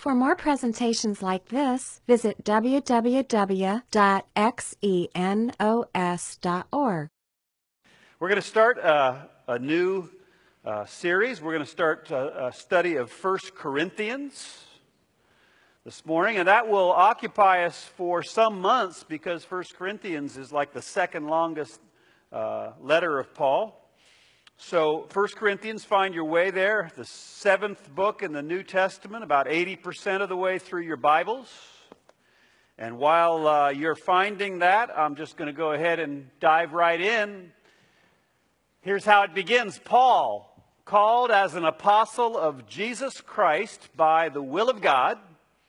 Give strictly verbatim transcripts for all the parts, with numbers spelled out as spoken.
For more presentations like this, visit w w w dot xenos dot org. We're going to start uh, a new uh, series. We're going to start a, a study of First Corinthians this morning, and that will occupy us for some months because First Corinthians is like the second longest uh, letter of Paul. So First Corinthians, find your way there, the seventh book in the New Testament, about eighty percent of the way through your Bibles. And while uh, you're finding that, I'm just going to go ahead and dive right in. Here's how it begins. Paul, called as an apostle of Jesus Christ by the will of God,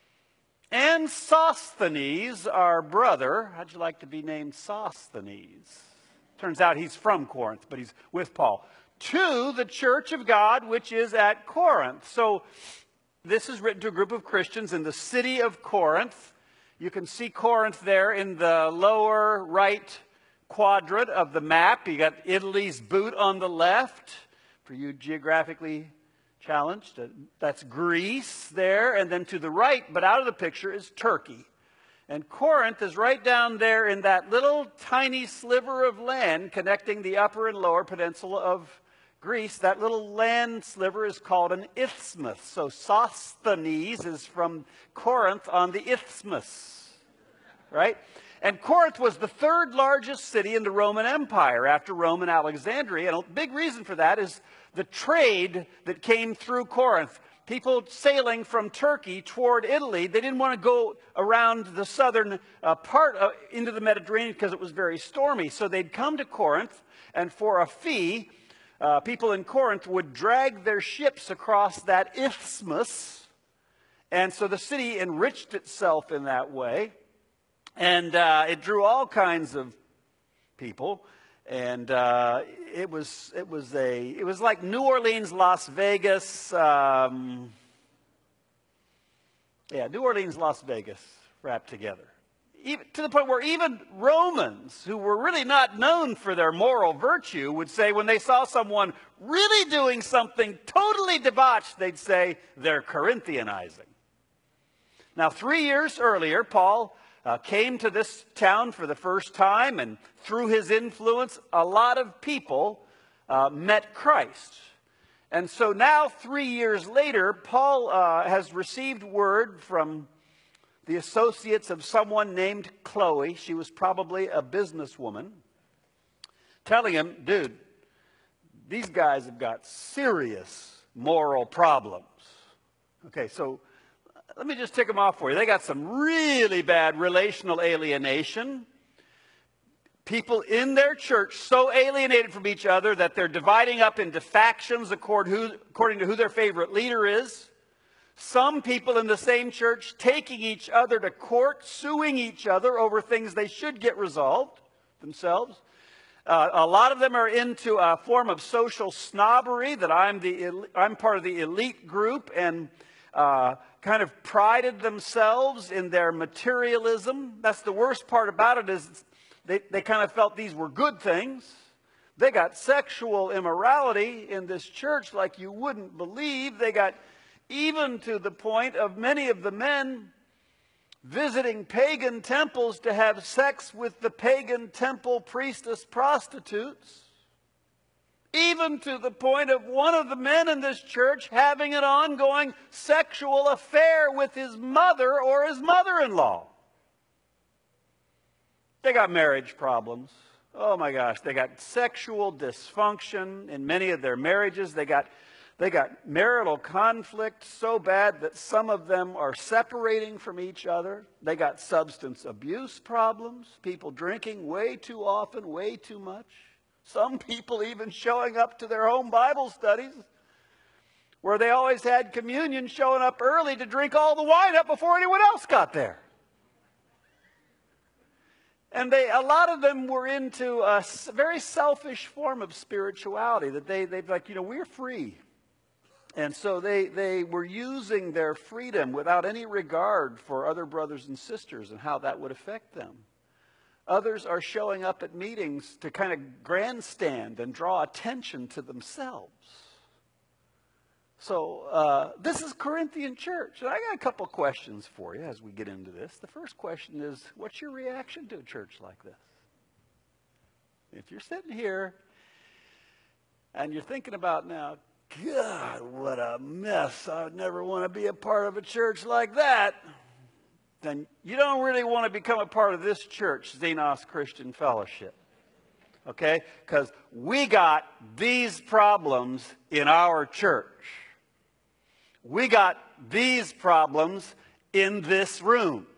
and Sosthenes, our brother. How'd you like to be named Sosthenes? Turns out he's from Corinth, but he's with Paul. To the church of God, which is at Corinth. So this is written to a group of Christians in the city of Corinth. You can see Corinth there in the lower right quadrant of the map. You got Italy's boot on the left, for you geographically challenged. That's Greece there. And then to the right, but out of the picture, is Turkey. And Corinth is right down there in that little tiny sliver of land connecting the upper and lower peninsula of Greece. That little land sliver is called an isthmus. So Sosthenes is from Corinth on the isthmus, right? And Corinth was the third largest city in the Roman Empire after Rome and Alexandria. And a big reason for that is the trade that came through Corinth. People sailing from Turkey toward Italy, they didn't want to go around the southern uh, part of, into the Mediterranean because it was very stormy. So they'd come to Corinth, and for a fee, uh, people in Corinth would drag their ships across that isthmus. And so the city enriched itself in that way. And uh, it drew all kinds of people. And uh, it was it was a it was like New Orleans, Las Vegas, um, yeah, New Orleans, Las Vegas wrapped together. Even, to the point where even Romans, who were really not known for their moral virtue, would say when they saw someone really doing something totally debauched, they'd say they're Corinthianizing. Now, three years earlier, Paul Uh, came to this town for the first time, and through his influence, a lot of people uh, met Christ. And so now, three years later, Paul uh, has received word from the associates of someone named Chloe. She was probably a businesswoman, telling him, dude, these guys have got serious moral problems. Okay, so let me just tick them off for you. They got some really bad relational alienation. People in their church so alienated from each other that they're dividing up into factions according to who their favorite leader is. Some people in the same church taking each other to court, suing each other over things they should get resolved themselves. Uh, a lot of them are into a form of social snobbery, that I'm, the, I'm part of the elite group, and uh, kind of prided themselves in their materialism. That's the worst part about it, is they, they kind of felt these were good things. They got sexual immorality in this church like you wouldn't believe. They got even to the point of many of the men visiting pagan temples to have sex with the pagan temple priestess prostitutes. Even to the point of one of the men in this church having an ongoing sexual affair with his mother or his mother-in-law. They got marriage problems. Oh my gosh, they got sexual dysfunction in many of their marriages. They got, they got marital conflict so bad that some of them are separating from each other. They got substance abuse problems, people drinking way too often, way too much. Some people even showing up to their home Bible studies where they always had communion, showing up early to drink all the wine up before anyone else got there. And they, a lot of them were into a very selfish form of spirituality, that they, they'd like, you know, we're free. And so they, they were using their freedom without any regard for other brothers and sisters and how that would affect them. Others are showing up at meetings to kind of grandstand and draw attention to themselves. So uh, this is Corinthian church. And I got a couple questions for you as we get into this. The first question is, what's your reaction to a church like this? If you're sitting here and you're thinking about now, God, what a mess. I would never want to be a part of a church like that. Then you don't really want to become a part of this church, Xenos Christian Fellowship. Okay? Because we got these problems in our church. We got these problems in this room.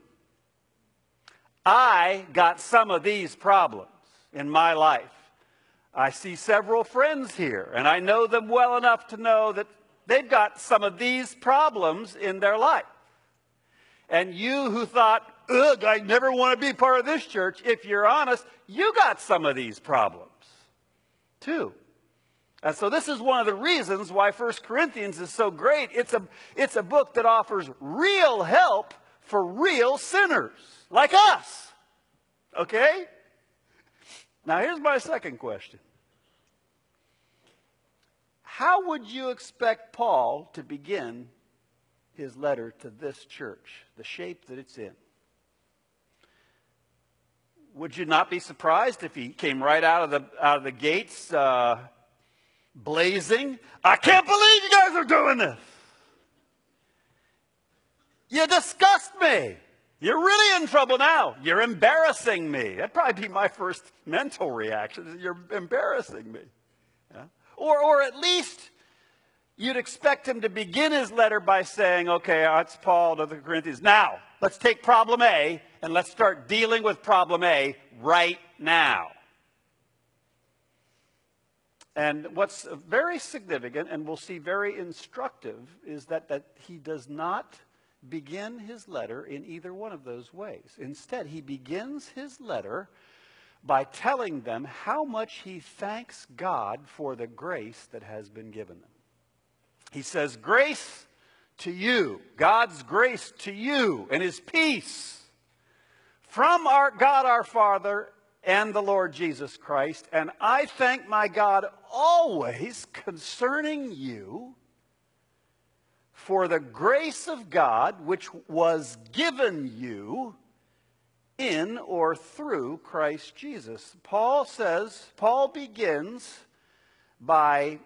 I got some of these problems in my life. I see several friends here, and I know them well enough to know that they've got some of these problems in their life. And you who thought, ugh, I never want to be part of this church, if you're honest, you got some of these problems too. And so this is one of the reasons why First Corinthians is so great. It's a, it's a book that offers real help for real sinners like us. Okay? Now here's my second question. How would you expect Paul to begin his letter to this church, the shape that it's in? Would you not be surprised if he came right out of the out of the gates uh, blazing? I can't believe you guys are doing this. You disgust me. You're really in trouble now. You're embarrassing me. That'd probably be my first mental reaction. You're embarrassing me. Yeah? Or, or at least you'd expect him to begin his letter by saying, okay, it's Paul to the Corinthians. Now, let's take problem A and let's start dealing with problem A right now. And what's very significant, and we'll see very instructive, is that, that he does not begin his letter in either one of those ways. Instead, he begins his letter by telling them how much he thanks God for the grace that has been given them. He says, grace to you, God's grace to you and his peace from our God our Father and the Lord Jesus Christ. And I thank my God always concerning you for the grace of God which was given you in or through Christ Jesus. Paul says, Paul begins by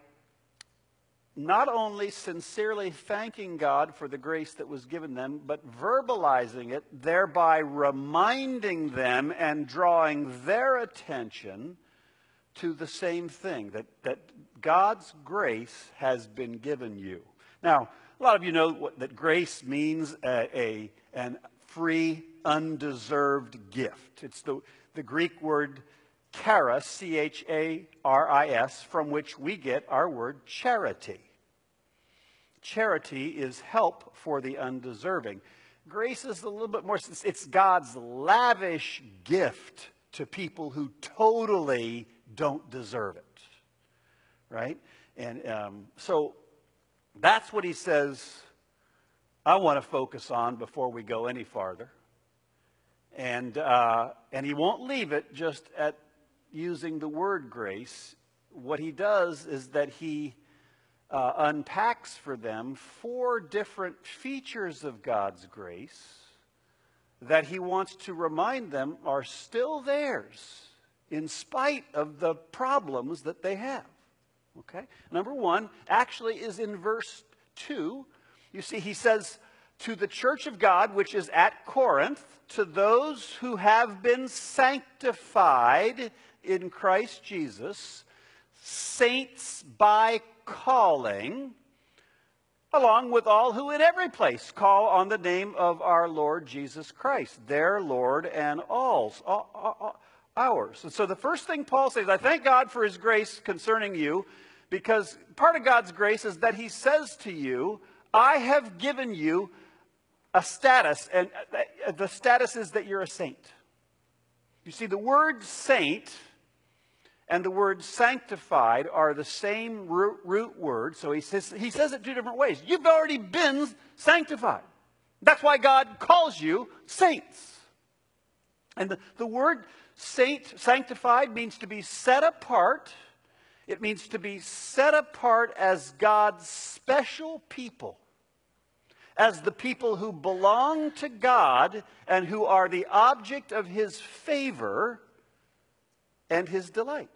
not only sincerely thanking God for the grace that was given them, but verbalizing it, thereby reminding them and drawing their attention to the same thing, that, that God's grace has been given you. Now, a lot of you know what, that grace means a, a an free, undeserved gift. It's the, the Greek word charis, C H A R I S, from which we get our word charity. Charity is help for the undeserving. Grace is a little bit more, it's God's lavish gift to people who totally don't deserve it. Right? And um, so that's what he says I want to focus on before we go any farther. And, uh, and he won't leave it just at using the word grace. What he does is that he uh, unpacks for them four different features of God's grace that he wants to remind them are still theirs in spite of the problems that they have. Okay? Number one actually is in verse two. You see, he says, to the church of God, which is at Corinth, to those who have been sanctified in Christ Jesus, saints by calling, along with all who in every place call on the name of our Lord Jesus Christ, their Lord and all's, all, all, ours. And so the first thing Paul says, I thank God for his grace concerning you, because part of God's grace is that he says to you, I have given you a status, and the status is that you're a saint. You see, the word saint and the word sanctified are the same root, root word, so he says, he says it two different ways. You've already been sanctified. That's why God calls you saints. And the, the word saint, sanctified, means to be set apart It means to be set apart as God's special people, as the people who belong to God and who are the object of His favor and His delight.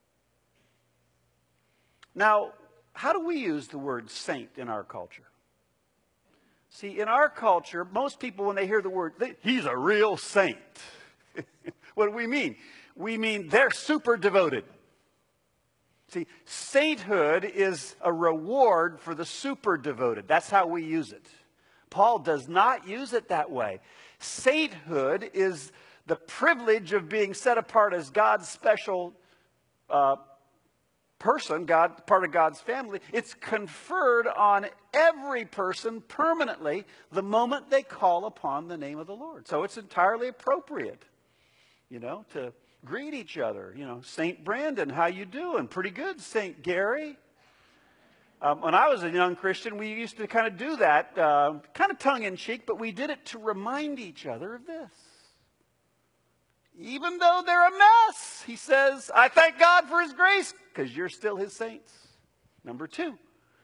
Now, how do we use the word saint in our culture? See, in our culture, most people, when they hear the word, they, he's a real saint. What do we mean? We mean they're super devoted. See, sainthood is a reward for the super devoted. That's how we use it. Paul does not use it that way. Sainthood is the privilege of being set apart as God's special uh, person, God, part of God's family. It's conferred on every person permanently the moment they call upon the name of the Lord. So it's entirely appropriate, you know, to greet each other. You know, Saint Brandon, how you doing? Pretty good, Saint Gary. Um, when I was a young Christian, we used to kind of do that, uh, kind of tongue-in-cheek, but we did it to remind each other of this. Even though they're a mess, he says, I thank God for His grace, because you're still His saints. Number two,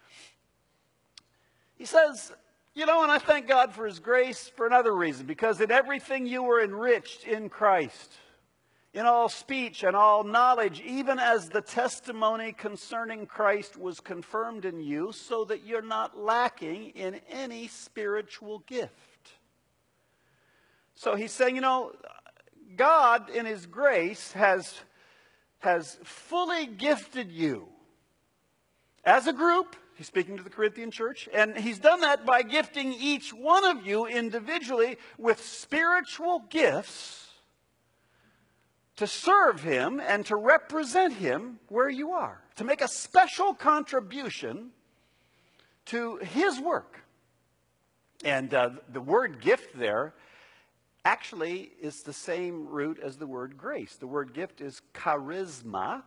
he says, you know, and I thank God for His grace for another reason, because in everything you were enriched in Christ, in all speech and all knowledge, even as the testimony concerning Christ was confirmed in you, so that you're not lacking in any spiritual gift. So he's saying, you know, God in His grace has, has fully gifted you as a group. He's speaking to the Corinthian church, and He's done that by gifting each one of you individually with spiritual gifts to serve Him and to represent Him where you are, to make a special contribution to His work. And uh, the word gift there actually is the same root as the word grace. The word gift is charisma,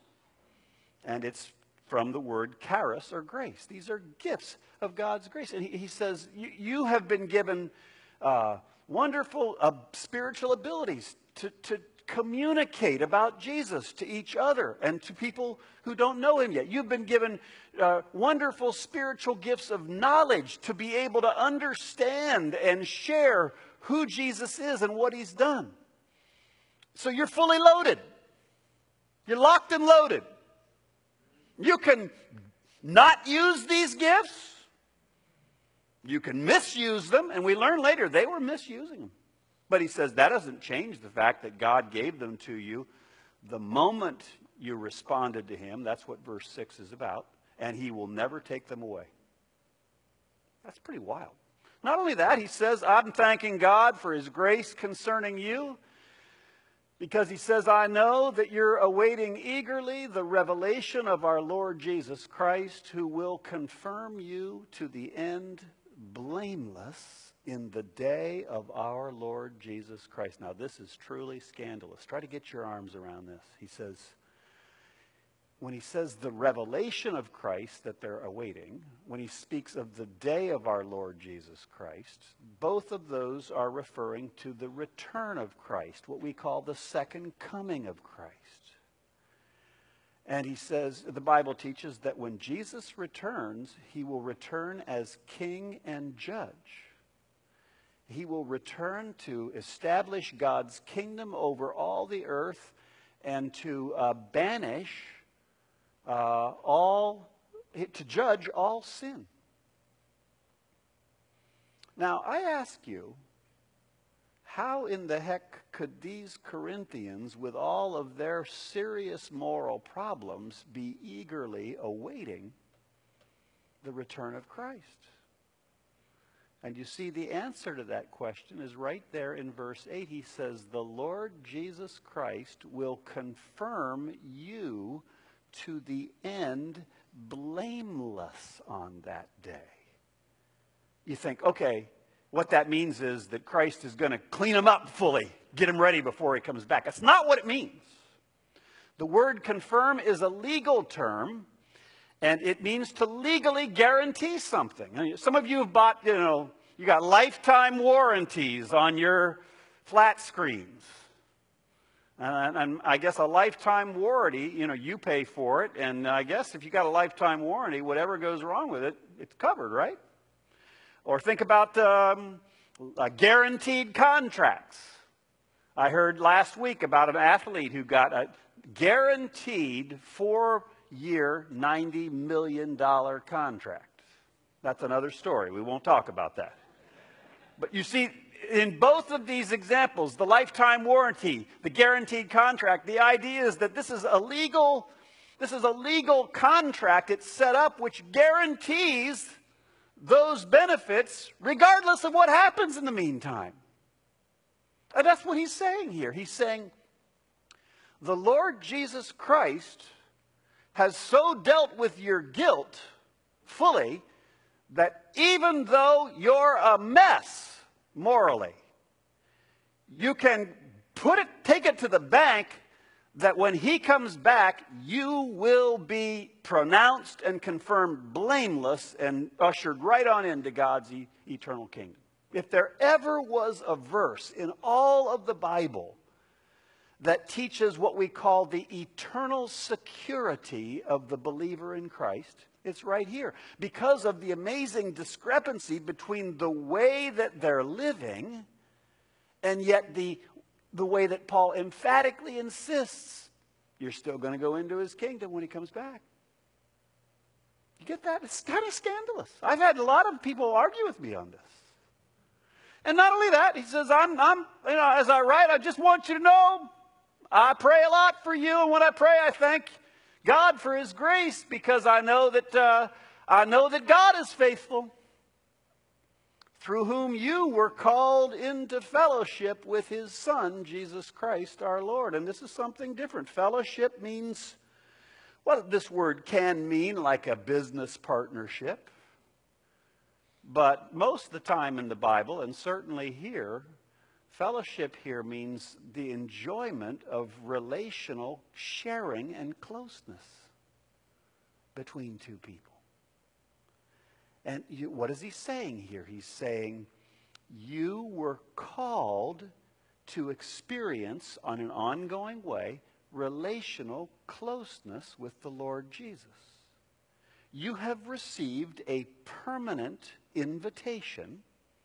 and it's from the word charis, or grace. These are gifts of God's grace. And he, he says, you, you have been given uh, wonderful uh, spiritual abilities to, to communicate about Jesus to each other and to people who don't know Him yet. You've been given uh, wonderful spiritual gifts of knowledge to be able to understand and share who Jesus is and what He's done. So you're fully loaded. You're locked and loaded. You can not use these gifts. You can misuse them. And we learn later they were misusing them. But he says that doesn't change the fact that God gave them to you the moment you responded to Him. That's what verse six is about. And He will never take them away. That's pretty wild. Not only that, he says, I'm thanking God for His grace concerning you, because he says, I know that you're awaiting eagerly the revelation of our Lord Jesus Christ, who will confirm you to the end blameless in the day of our Lord Jesus Christ. Now, this is truly scandalous. Try to get your arms around this. He says, when he says the revelation of Christ that they're awaiting, when he speaks of the day of our Lord Jesus Christ, both of those are referring to the return of Christ, what we call the second coming of Christ. And he says, the Bible teaches that when Jesus returns, He will return as king and judge. He will return to establish God's kingdom over all the earth and to uh, banish uh, all, to judge all sin. Now, I ask you, how in the heck could these Corinthians, with all of their serious moral problems, be eagerly awaiting the return of Christ? And you see, the answer to that question is right there in verse eight. He says, the Lord Jesus Christ will confirm you to the end blameless on that day. You think, okay, what that means is that Christ is going to clean them up fully, get them ready before He comes back. That's not what it means. The word confirm is a legal term, and it means to legally guarantee something. Some of you have bought, you know, you got lifetime warranties on your flat screens. And, and I guess a lifetime warranty, you know, you pay for it. And I guess if you got a lifetime warranty, whatever goes wrong with it, it's covered, right? Or think about um, uh, guaranteed contracts. I heard last week about an athlete who got a guaranteed four-year, ninety million dollars contract. That's another story. We won't talk about that. But you see, in both of these examples, the lifetime warranty, the guaranteed contract, the idea is that this is a legal, this is a legal contract. It's set up which guarantees those benefits regardless of what happens in the meantime. And that's what he's saying here. He's saying the Lord Jesus Christ has so dealt with your guilt fully that even though you're a mess morally, you can put it, take it to the bank that when he comes back, you will be pronounced and confirmed blameless and ushered right on into God's e- eternal kingdom. If there ever was a verse in all of the Bible that teaches what we call the eternal security of the believer in Christ, it's right here. Because of the amazing discrepancy between the way that they're living and yet the, the way that Paul emphatically insists you're still going to go into his kingdom when he comes back. You get that? It's kind of scandalous. I've had a lot of people argue with me on this. And not only that, he says, I'm, I'm, you know, as I write, I just want you to know, I pray a lot for you, and when I pray, I thank God for his grace, because I know that uh, I know that God is faithful, through whom you were called into fellowship with his Son, Jesus Christ our Lord. And this is something different. Fellowship means, well, this word can mean like a business partnership. But most of the time in the Bible, and certainly here, fellowship here means the enjoyment of relational sharing and closeness between two people. And you, what is he saying here? He's saying you were called to experience on an ongoing way relational closeness with the Lord Jesus. You have received a permanent invitation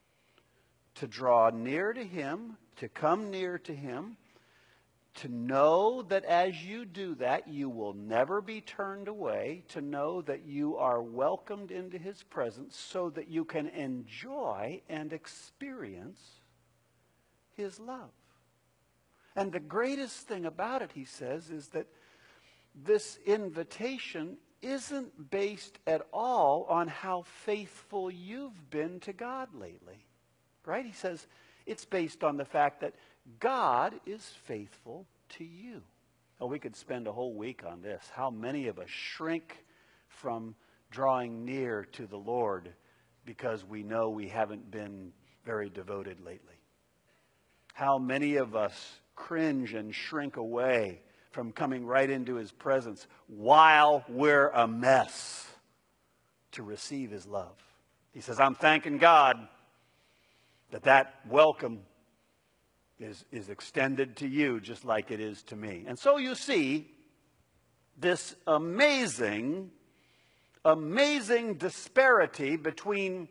to draw near to him, to come near to him, to know that as you do that, you will never be turned away, to know that you are welcomed into his presence so that you can enjoy and experience his love. And the greatest thing about it, he says, is that this invitation isn't based at all on how faithful you've been to God lately. Right? He says it's based on the fact that God is faithful to you. Oh, we could spend a whole week on this. How many of us shrink from drawing near to the Lord because we know we haven't been very devoted lately? How many of us cringe and shrink away from coming right into his presence while we're a mess to receive his love? He says, I'm thanking God that that welcome is, is extended to you just like it is to me. And so you see this amazing, amazing disparity between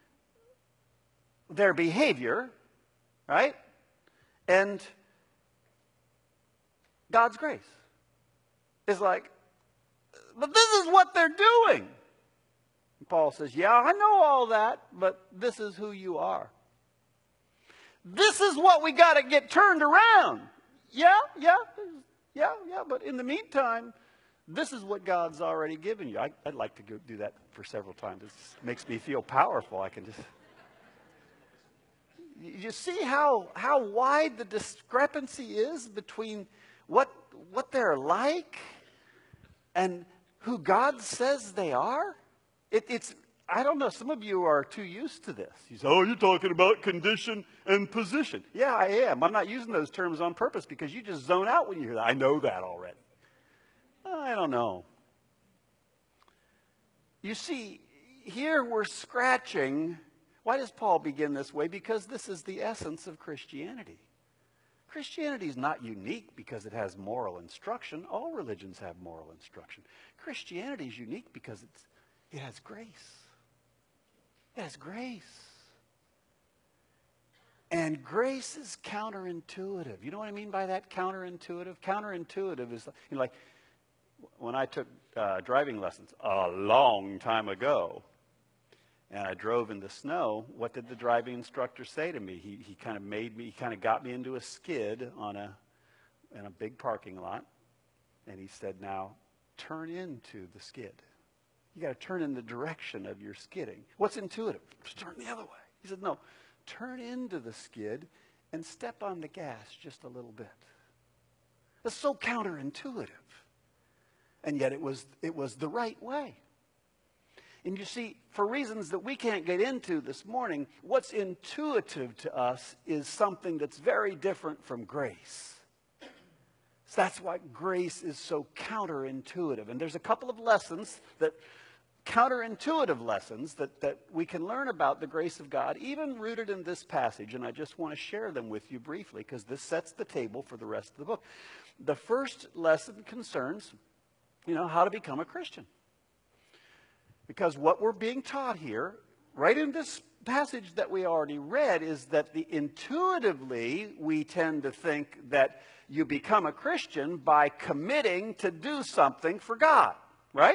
their behavior, right, and God's grace. It's like, but this is what they're doing. Paul says, yeah, I know all that, but this is who you are. This is what we got to get turned around. Yeah, yeah, yeah, yeah. But in the meantime, this is what God's already given you. I, I'd like to go do that for several times. It makes me feel powerful. I can just... You see how, how wide the discrepancy is between what, what they're like and who God says they are? It, it's... I don't know, some of you are too used to this. You say, oh, you're talking about condition and position. Yeah, I am. I'm not using those terms on purpose because you just zone out when you hear that. I know that already. I don't know. You see, here we're scratching. Why does Paul begin this way? Because this is the essence of Christianity. Christianity is not unique because it has moral instruction. All religions have moral instruction. Christianity is unique because it's, it has grace. It has grace. And grace is counterintuitive. You know what I mean by that, counterintuitive? Counterintuitive is, you know, like when I took uh, driving lessons a long time ago, and I drove in the snow, what did the driving instructor say to me? He, he kind of made me, he kind of got me into a skid on a, in a big parking lot. And he said, now turn into the skid. You got to turn in the direction of your skidding. What's intuitive? Just turn the other way. He said, no, turn into the skid and step on the gas just a little bit. That's so counterintuitive. And yet it was, it was the right way. And you see, for reasons that we can't get into this morning, what's intuitive to us is something that's very different from grace. So that's why grace is so counterintuitive. And there's a couple of lessons, that counterintuitive lessons, that, that we can learn about the grace of God, even rooted in this passage. And I just want to share them with you briefly, because this sets the table for the rest of the book. The first lesson concerns, you know, how to become a Christian. Because what we're being taught here, right in this passage that we already read, is that the intuitively we tend to think that you become a Christian by committing to do something for God, right?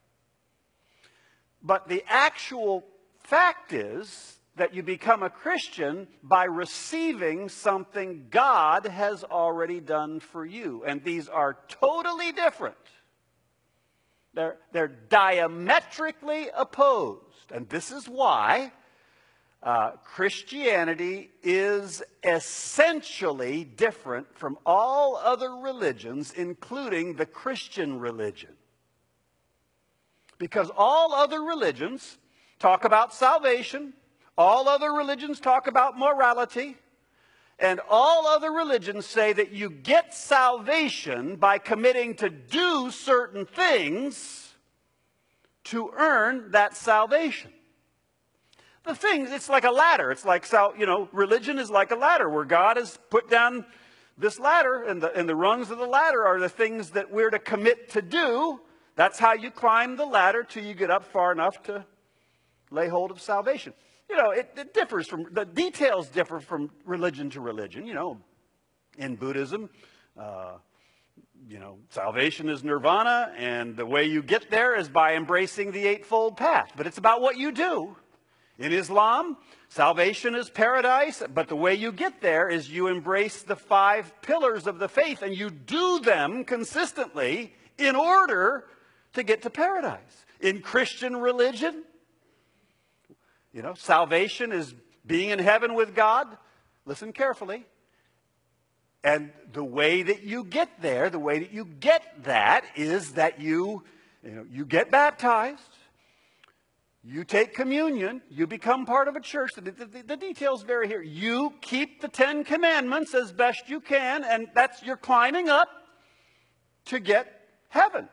But the actual fact is that you become a Christian by receiving something God has already done for you. And these are totally different. They're, they're diametrically opposed. And this is why uh, Christianity is essentially different from all other religions, including the Christian religion. Because all other religions talk about salvation, all other religions talk about morality, and all other religions say that you get salvation by committing to do certain things to earn that salvation. The thing, it's like a ladder. It's like, you know, religion is like a ladder where God has put down this ladder, and the, and the rungs of the ladder are the things that we're to commit to do. That's how you climb the ladder till you get up far enough to lay hold of salvation. You know, it, it differs from, the details differ from religion to religion. You know, in Buddhism, uh, you know, salvation is nirvana, and the way you get there is by embracing the Eightfold Path. But it's about what you do. In Islam, salvation is paradise, but the way you get there is you embrace the five pillars of the faith, and you do them consistently in order to get to paradise. In Christian religion, you know, salvation is being in heaven with God. Listen carefully. And the way that you get there, the way that you get that is that you, you know, you get baptized, you take communion, you become part of a church. The, the, the details vary here. You keep the Ten Commandments as best you can, and that's, you're climbing up to get heaven.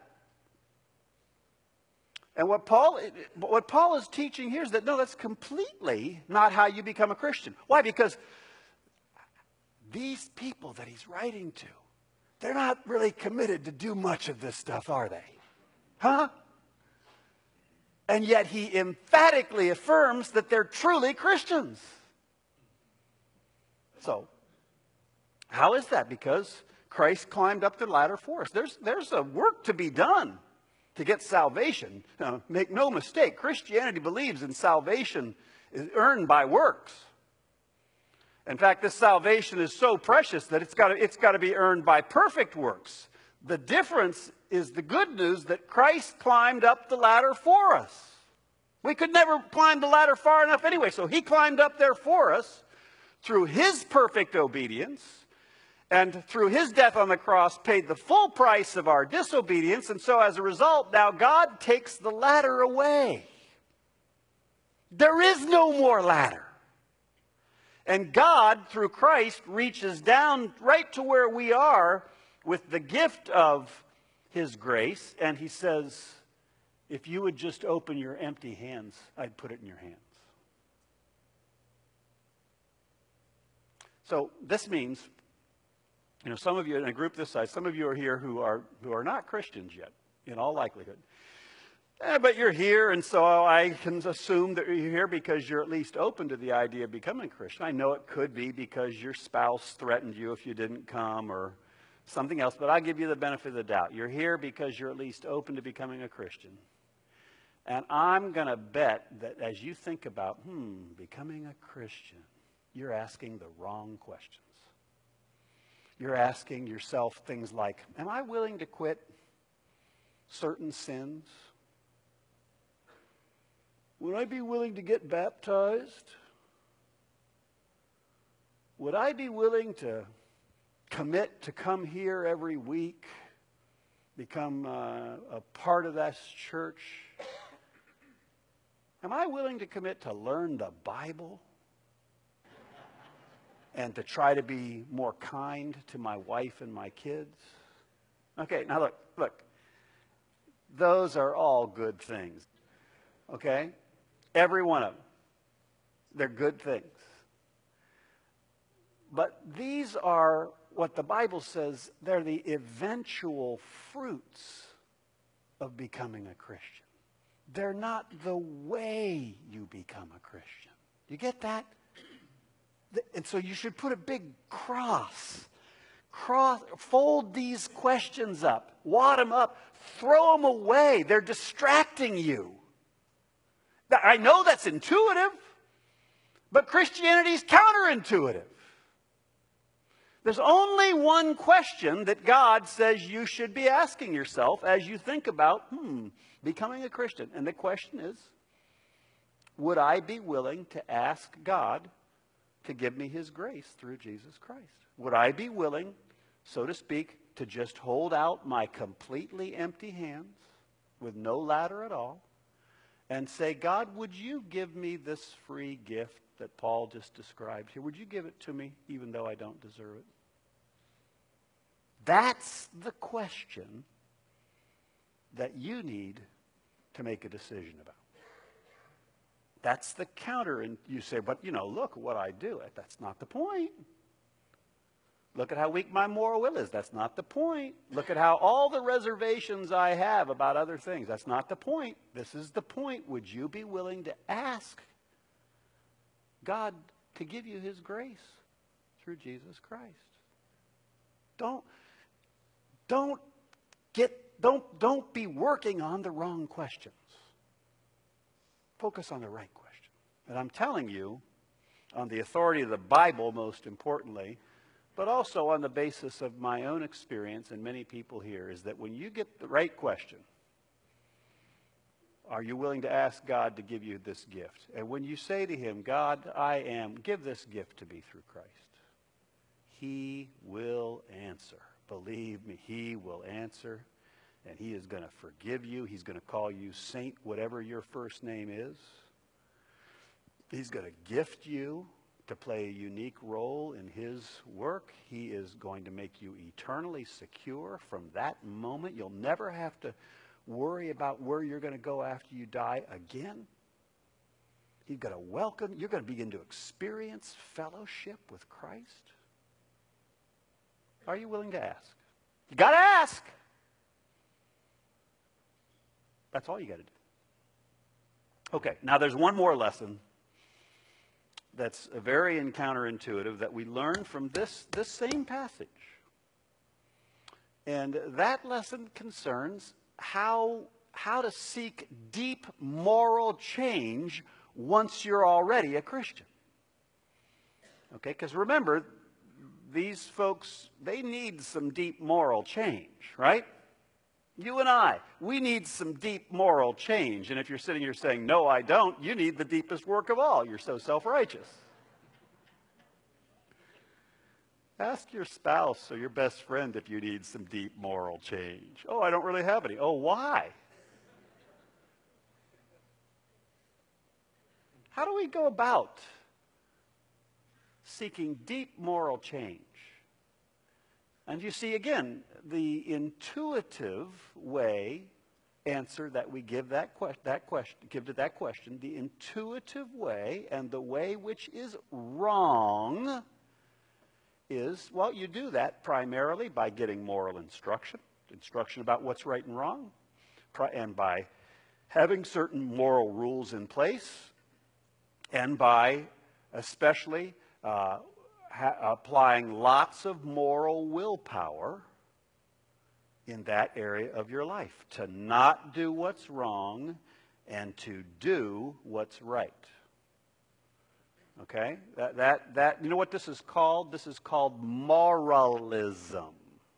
And what Paul, what Paul is teaching here is that, no, that's completely not how you become a Christian. Why? Because these people that he's writing to, they're not really committed to do much of this stuff, are they? Huh? And yet he emphatically affirms that they're truly Christians. So, how is that? Because Christ climbed up the ladder for us. There's, there's a work to be done to get salvation. Now, make no mistake, Christianity believes in salvation is earned by works. In fact, this salvation is so precious that it's got to, it's got to be earned by perfect works. The difference is the good news that Christ climbed up the ladder for us. We could never climb the ladder far enough anyway, so he climbed up there for us through his perfect obedience, and through his death on the cross paid the full price of our disobedience. And so as a result, now God takes the ladder away. There is no more ladder. And God, through Christ, reaches down right to where we are with the gift of his grace. And he says, if you would just open your empty hands, I'd put it in your hands. So this means You know, some of you in a group this size, some of you are here who are who are not Christians yet, in all likelihood. Eh, but you're here, and so I can assume that you're here because you're at least open to the idea of becoming a Christian. I know it could be because your spouse threatened you if you didn't come or something else, but I'll give you the benefit of the doubt. You're here because you're at least open to becoming a Christian. And I'm going to bet that as you think about, hmm, becoming a Christian, you're asking the wrong questions. You're asking yourself things like, am I willing to quit certain sins? Would I be willing to get baptized? Would I be willing to commit to come here every week, become uh, a part of that church? Am I willing to commit to learn the Bible and to try to be more kind to my wife and my kids? Okay, now look, look. Those are all good things, okay? Every one of them. They're good things. But these are what the Bible says, they're the eventual fruits of becoming a Christian. They're not the way you become a Christian. You get that? And so you should put a big cross. Cross, fold these questions up. Wad them up. Throw them away. They're distracting you. I know that's intuitive, but Christianity is counterintuitive. There's only one question that God says you should be asking yourself as you think about, hmm, becoming a Christian. And the question is, would I be willing to ask God to give me his grace through Jesus Christ? Would I be willing, so to speak, to just hold out my completely empty hands with no ladder at all and say, God, would you give me this free gift that Paul just described here? Would you give it to me even though I don't deserve it? That's the question that you need to make a decision about. That's the counter. And you say, but, you know, look what I do. That's not the point. Look at how weak my moral will is. That's not the point. Look at how all the reservations I have about other things. That's not the point. This is the point. Would you be willing to ask God to give you his grace through Jesus Christ? Don't, don't get, don't, don't be working on the wrong questions. Focus on the right question. And I'm telling you, on the authority of the Bible, most importantly, but also on the basis of my own experience and many people here, is that when you get the right question, are you willing to ask God to give you this gift? And when you say to him, God, I am, give this gift to me through Christ, he will answer. Believe me, he will answer. And he is going to forgive you. He's going to call you Saint, whatever your first name is. He's going to gift you to play a unique role in his work. He is going to make you eternally secure from that moment. You'll never have to worry about where you're going to go after you die again. He's going to welcome, you're going to begin to experience fellowship with Christ. Are you willing to ask? You got to ask. That's all you got to do. Okay, now there's one more lesson that's very counterintuitive that we learn from this, this same passage. And that lesson concerns how, how to seek deep moral change once you're already a Christian. Okay, because remember, these folks, they need some deep moral change, right? You and I, we need some deep moral change. And if you're sitting here saying, no, I don't, you need the deepest work of all. You're so self-righteous. Ask your spouse or your best friend if you need some deep moral change. Oh, I don't really have any. Oh, why? How do we go about seeking deep moral change? And you see, again, the intuitive way answer that we give that, que- that question, give to that question, the intuitive way and the way which is wrong is, well, you do that primarily by getting moral instruction, instruction about what's right and wrong, and by having certain moral rules in place, and by especially uh, ha- applying lots of moral willpower in that area of your life, to not do what's wrong and to do what's right. Okay? That, that, that, you know what this is called? This is called moralism.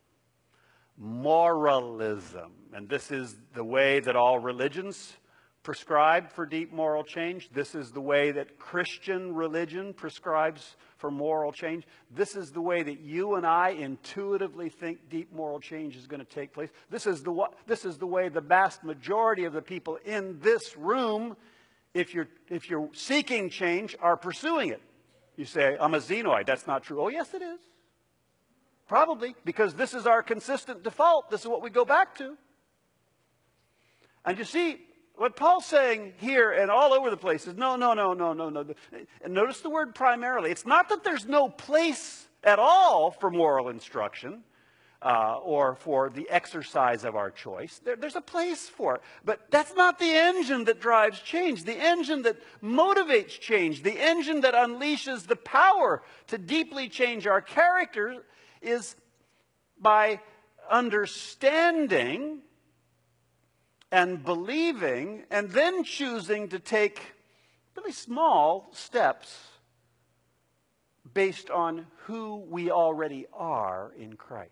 Moralism. And this is the way that all religions prescribe for deep moral change. This is the way that Christian religion prescribes for moral change. This is the way that you and I intuitively think deep moral change is going to take place. This is the, this is the way the vast majority of the people in this room, if you're, if you're seeking change, are pursuing it. You say, I'm a xenoid. That's not true. Oh, yes, it is. Probably, because this is our consistent default. This is what we go back to. And you see, what Paul's saying here and all over the place is, no, no, no, no, no, no. And notice the word primarily. It's not that there's no place at all for moral instruction uh, or for the exercise of our choice. There, there's a place for it. But that's not the engine that drives change. The engine that motivates change, the engine that unleashes the power to deeply change our character is by understanding and believing, and then choosing to take really small steps based on who we already are in Christ.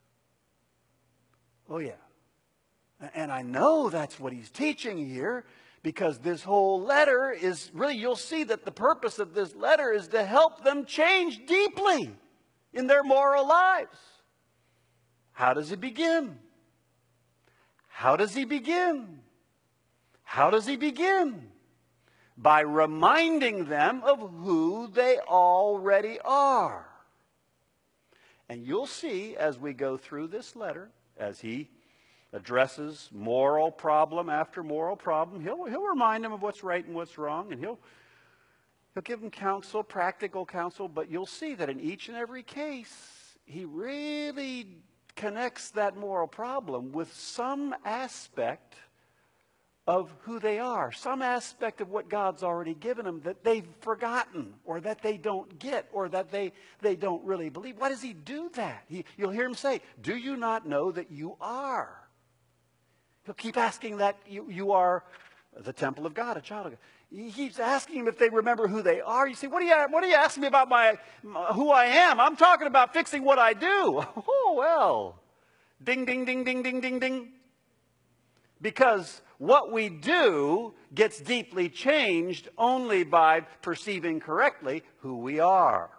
Oh, yeah. And I know that's what he's teaching here, because this whole letter is really, you'll see that the purpose of this letter is to help them change deeply in their moral lives. How does it begin? How does he begin? How does he begin? By reminding them of who they already are. And you'll see as we go through this letter, as he addresses moral problem after moral problem, he'll, he'll remind them of what's right and what's wrong, and he'll, he'll give them counsel, practical counsel, but you'll see that in each and every case, he really connects that moral problem with some aspect of who they are, some aspect of what God's already given them that they've forgotten, or that they don't get, or that they, they don't really believe. Why does he do that? He, you'll hear him say, do you not know that you are? He'll keep asking that. You, you are the temple of God, a child of God. He keeps asking them if they remember who they are. You say, what are you, what are you asking me about my, who I am? I'm talking about fixing what I do. Oh, well. Ding, ding, ding, ding, ding, ding, ding. Because what we do gets deeply changed only by perceiving correctly who we are.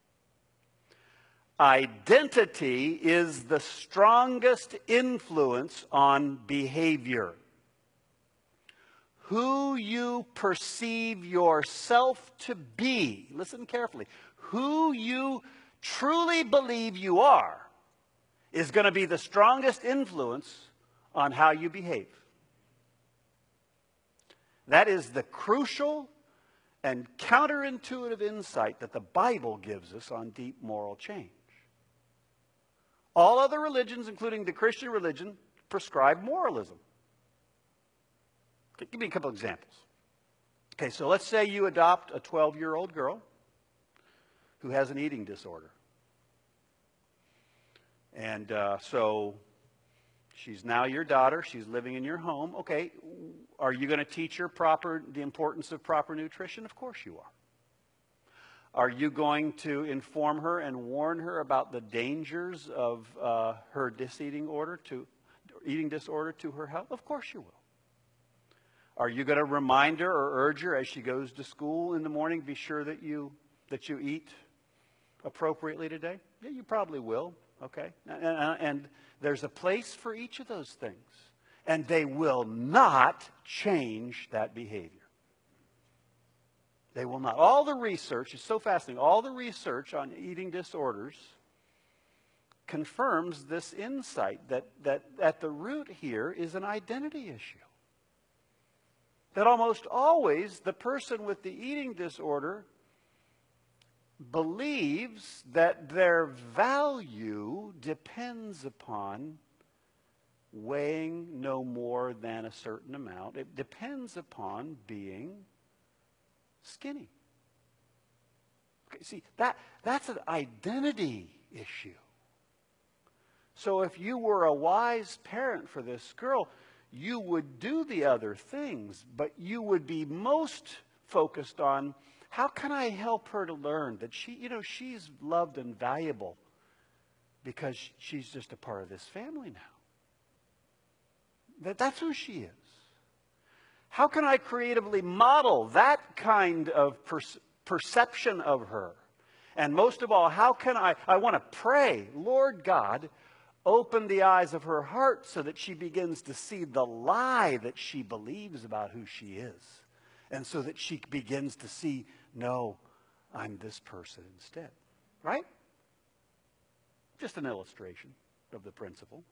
Identity is the strongest influence on behavior. Who you perceive yourself to be, listen carefully, who you truly believe you are is going to be the strongest influence on how you behave. That is the crucial and counterintuitive insight that the Bible gives us on deep moral change. All other religions, including the Christian religion, prescribe moralism. Give me a couple examples. Okay, so let's say you adopt a twelve-year-old girl who has an eating disorder. And uh, so she's now your daughter. She's living in your home. Okay, are you going to teach her proper, the importance of proper nutrition? Of course you are. Are you going to inform her and warn her about the dangers of uh, her diseating order to, eating disorder to her health? Of course you will. Are you going to remind her or urge her as she goes to school in the morning, be sure that you, that you eat appropriately today? Yeah, you probably will. Okay? And, and there's a place for each of those things. And they will not change that behavior. They will not. All the research, is so fascinating, all the research on eating disorders confirms this insight that, that at the root here is an identity issue. That almost always the person with the eating disorder believes that their value depends upon weighing no more than a certain amount. It depends upon being skinny. Okay, see, that, that's an identity issue. So if you were a wise parent for this girl, you would do the other things, but you would be most focused on, how can I help her to learn that she, you know, she's loved and valuable because she's just a part of this family now. That, that's who she is. How can I creatively model that kind of per, perception of her? And most of all, how can I, I want to pray, Lord God, open the eyes of her heart so that she begins to see the lie that she believes about who she is. And so that she begins to see, no, I'm this person instead. Right? Just an illustration of the principle.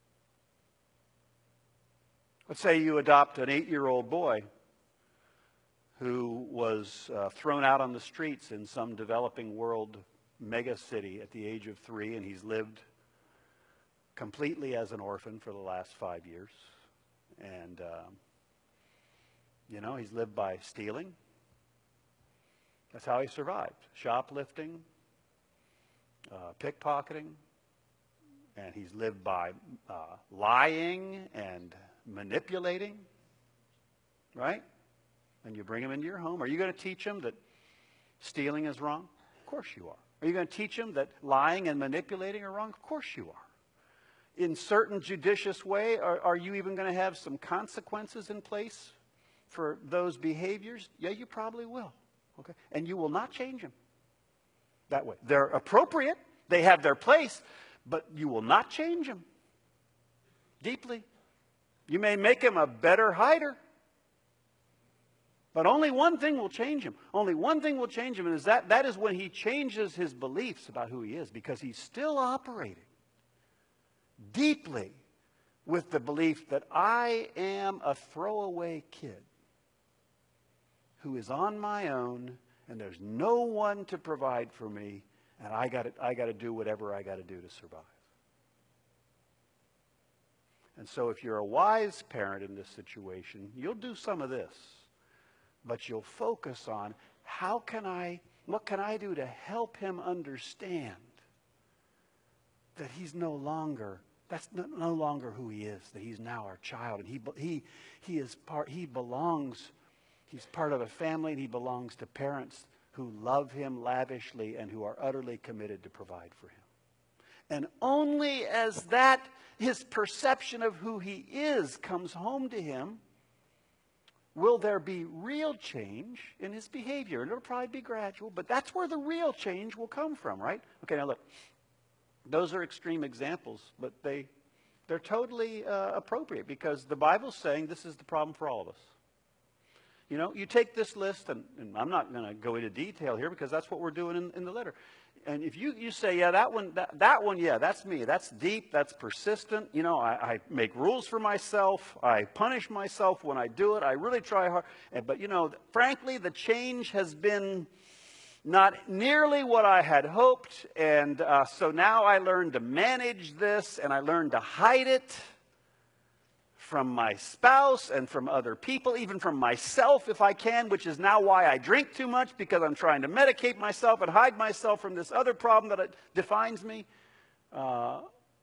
Let's say you adopt an eight-year-old boy who was uh, thrown out on the streets in some developing world mega city at the age of three, and he's lived completely as an orphan for the last five years. And, um, you know, he's lived by stealing. That's how he survived. Shoplifting, uh, pickpocketing, and he's lived by uh, lying and manipulating, right? And you bring him into your home. Are you going to teach him that stealing is wrong? Of course you are. Are you going to teach him that lying and manipulating are wrong? Of course you are. In certain judicious way, are, are you even going to have some consequences in place for those behaviors? Yeah, you probably will. Okay? And you will not change them that way. They're appropriate. They have their place, but you will not change them deeply. You may make him a better hider, but only one thing will change him. Only one thing will change him, and is that, that is when he changes his beliefs about who he is, because he's still operating deeply with the belief that I am a throwaway kid who is on my own, and there's no one to provide for me, and I got I got to do whatever I got to do to survive. And so if you're a wise parent in this situation, you'll do some of this, but you'll focus on, how can I, what can I do to help him understand that he's no longer, that's no longer who he is, that he's now our child, and he he he is part, he belongs, he's part of a family, and he belongs to parents who love him lavishly and who are utterly committed to provide for him. And only as that, his perception of who he is comes home to him, will there be real change in his behavior. And it'll probably be gradual, but that's where the real change will come from, right? Okay, now look. Those are extreme examples, but they, they're totally uh, appropriate, because the Bible's saying this is the problem for all of us. You know, you take this list, and, and I'm not going to go into detail here because that's what we're doing in, in the letter. And if you, you say, yeah, that one, that, that one, yeah, that's me. That's deep. That's persistent. You know, I, I make rules for myself. I punish myself when I do it. I really try hard. And, but, you know, frankly, the change has been not nearly what I had hoped. And uh, so now I learned to manage this, and I learned to hide it from my spouse and from other people, even from myself if I can, which is now why I drink too much, because I'm trying to medicate myself and hide myself from this other problem that it defines me. Uh,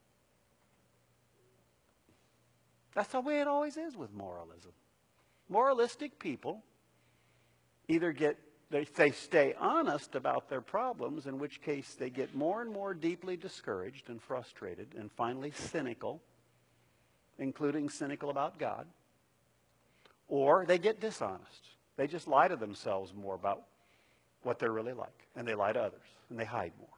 that's the way it always is with moralism. Moralistic people either get, they, they stay honest about their problems, in which case they get more and more deeply discouraged and frustrated and finally cynical, including cynical about God, or they get dishonest. They just lie to themselves more about what they're really like, and they lie to others, and they hide more.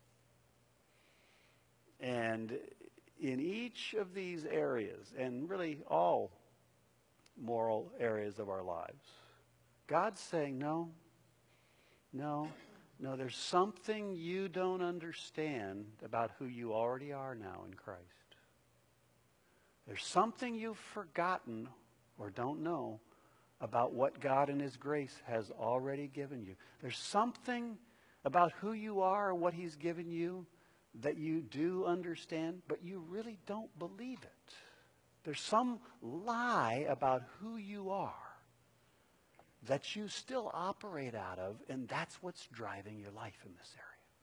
And in each of these areas, and really all moral areas of our lives, God's saying, no, no, no, there's something you don't understand about who you already are now in Christ. There's something you've forgotten or don't know about what God in His grace has already given you. There's something about who you are and what he's given you that you do understand, but you really don't believe it. There's some lie about who you are that you still operate out of, and that's what's driving your life in this area.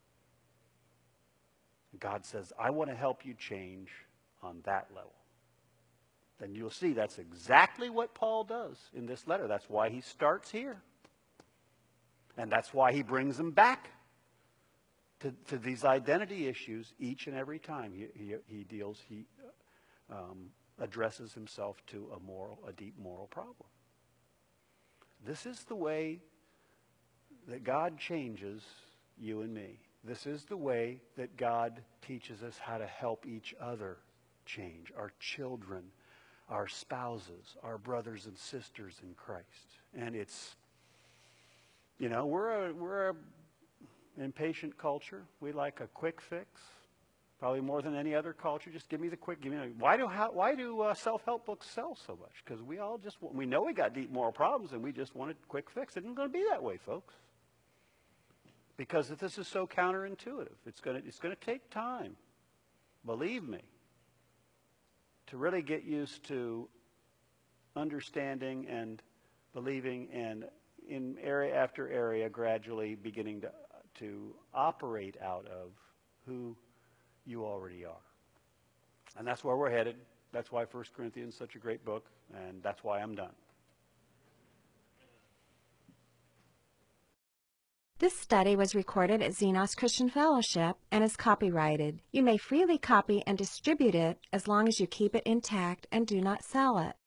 God says, I want to help you change on that level. Then you'll see that's exactly what Paul does in this letter. That's why he starts here. And that's why he brings them back to, to these identity issues each and every time he, he, he deals, he um, addresses himself to a moral, a deep moral problem. This is the way that God changes you and me. This is the way that God teaches us how to help each other change, our children, our spouses, our brothers and sisters in Christ. And it's, you know, we're a, we're a impatient culture. We like a quick fix, probably more than any other culture. Just give me the quick, give me. Why do how, why do uh, self-help books sell so much? Because we all just we know we got deep moral problems, and we just want a quick fix. It isn't going to be that way, folks. Because this is so counterintuitive. It's going to it's going to take time, believe me, to really get used to understanding and believing, and in area after area gradually beginning to, to operate out of who you already are. And that's where we're headed. That's why First Corinthians is such a great book, and that's why I'm done. This study was recorded at Xenos Christian Fellowship and is copyrighted. You may freely copy and distribute it as long as you keep it intact and do not sell it.